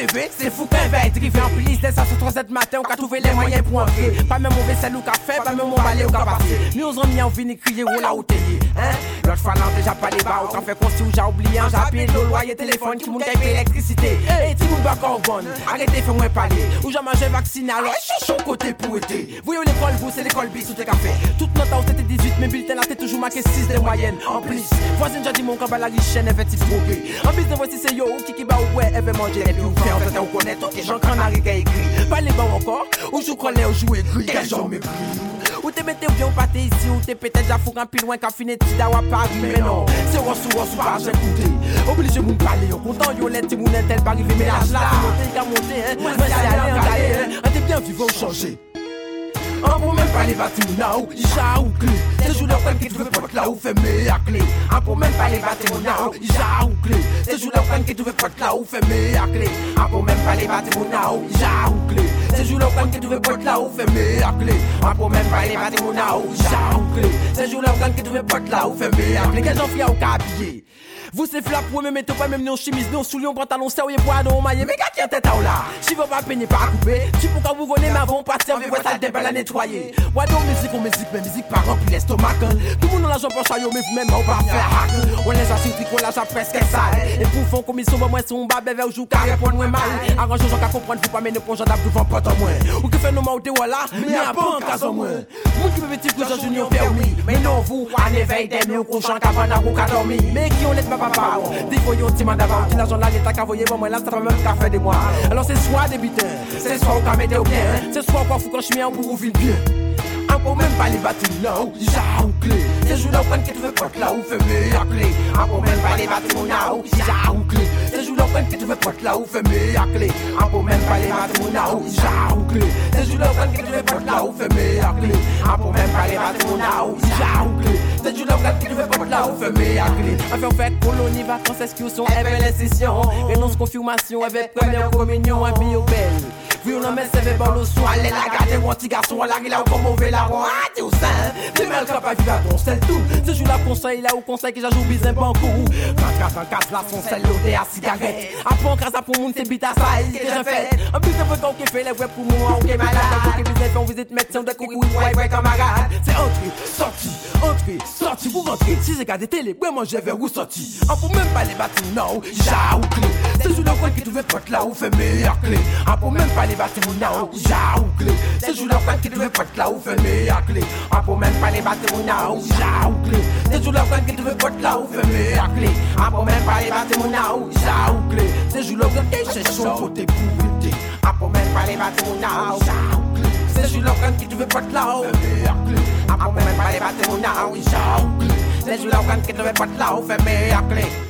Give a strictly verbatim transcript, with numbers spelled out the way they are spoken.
rêver, c'est fou qu'un veille drivé en police, laisse à ce trois sept matin, on a trouvé les moyens pour entrer. Pas même mon vaisselle ou café, pas même mon balai ou passer. Mais on s'en mis en vini crier ou là où t'es, hein? L'autre fois, non, déjà pas les bas, ou quand fait consti ou j'ai oublié, j'ai appelé le loyer, téléphone, qui moun paye l'électricité. Et ti moun bak carbone, arrêtez, fais-moi parler. Ou j'ai mangé vacciné, alors cherche un côté pour aider. Voyez l'école, vous, c'est l'école bis ou t'es café. Toute notre temps, c'était dix-huit, mais bulletin là, t'es toujours marqué six de moyenne. En plus, voisin, j'ai dit mon camp, la riche, effectif groupé. En business, voici c'est yo, qui qui bat ou ouais, elle veut manger, et puis ou fait, en fait, on connaît, ok, j'en crâne à écrit. Pas les bons encore, ou je crois les ou jouer gris, quel genre mépris. Ou t'es mettez ou bien pâté ici, ou t'es peut-être déjà fou quand plus loin qu'à finir tida ou à Paris. Mais non, c'est rossou, rossou, pas j'ai écouté. Obligé de me parler, au content, yo l'être, mon intel, pas arriver, mais l'âge là, monter, qu'à monter, hein. Moi, c'est aller en gaille, hein. T'es bien vivant ou changer. On peut même pas les bâtiments là où j'ai ou clé. C'est jour là où qui trouve pas là où fait meilleure clé. On peut même pas les bâtiments là où j'ai ou clé. C'est jour là où qui trouve pas là où fait meilleure clé. On peut même pas les bâtiments là où j'ai ou clé. C'est jour là où qui trouve pas là où fait meilleure clé. On peut même pas les bâtiments là où j'ai ou clé. C'est jour là où qui trouve pas là où fait meilleure clé. Quel j'en fais au cabillé. Vous c'est flap pour me mettre pas même non chemise, non soulions, pantalon, sérieux, bois, non maillé. Mais gars qui en tête à là, si vous pas peiner, pas couper. Tu peux quand vous venez, mais avant, pas servir, votre salle de bain à nettoyer. Ouais, donc musique, on musique, mais musique, pas rempli l'estomac. Tout le monde a l'argent pour chaillot, mais vous-même, on va faire hack. On les assure, tricot, l'argent presque sale. Et pour fond, comme ils sont, moi, son bas, bébé, ou joue carré pour nous mal. Arrange, j'en qu'à comprendre, vous pas mener pour j'en d'ab devant pas en moins. Ou que fait nos mains, voilà, mais un bon cas en moins. Vous qui me petit que j'en junior permis. Mais non, vous, à l'éveil des mieux, qu'on chante avant d'avoir qu'à dormir. Mais qui on laisse pas papa. Voyons ti madame qui l'argent là l'état qu'a voyé moi là ça va même qu'à faire de moi. Alors c'est soit des butins, c'est soit au camédé ou bien, c'est soit quoi faut quand je mets en pour vous vivre bien. On peut même pas les bâtiments là où j'ai ou clé. C'est jour là où qui trouve porte là où fait meilleure clé. On peut même pas les bâtiments là où j'ai ou clé. C'est jour là où qui trouve porte là où fait meilleure clé. On peut même pas les bâtiments là où j'ai ou clé. C'est jour là où qui trouve porte là où fait meilleure clé. On peut même pas les bâtiments là où j'ai ou clé. C'est jour là où qui trouve porte là où fait meilleure clé. Enfin fait colonie vacances excursion avec les sessions. Renonce confirmation avec première communion un bio belle. Oui, on en met ses bébés au soin, les la garder ou un petit garçon, la rila ou comme mauvais la roi, ah, t'es au sein, t'es mal capable de vivre à ton sel tout. Ce jour là, conseil là ou conseil que j'ajoute bizarre banco. vingt-quatre en casse là, son sel l'odé à cigarette. Après, grâce à pour moun, c'est bite à ça, il est déjà fait. En plus, c'est vrai qu'on fait les vrais pour moi, ok malade. Ok, business, on visite médecin, de courir, ouais, ouais, camarade. C'est entrée, sortie, entrée, sortie, vous rentrez. Si j'ai gardé télé, ouais, moi, je vais où sortir. On peut même pas les bâtiments, non, j'ai ou clé. C'est jour là, qui trouve porte là où fait meilleure clé. On peut même pas les bâtiments now, j'ai ou clé. C'est jour là qui devait porte là où fait meilleure clé. On peut même pas les bâtiments now, j'ai ou clé. C'est jour là qui devait porte là où fait meilleure clé. On peut même pas les bâtiments now, j'ai ou clé. C'est jour là qui cherche son côté pour aider. On peut même pas les bâtiments now, j'ai ou clé. C'est jour là qui devait porte là où fait meilleure clé. On peut même pas les bâtiments now, j'ai ou clé. C'est jour là qui devait porte là où fait meilleure clé.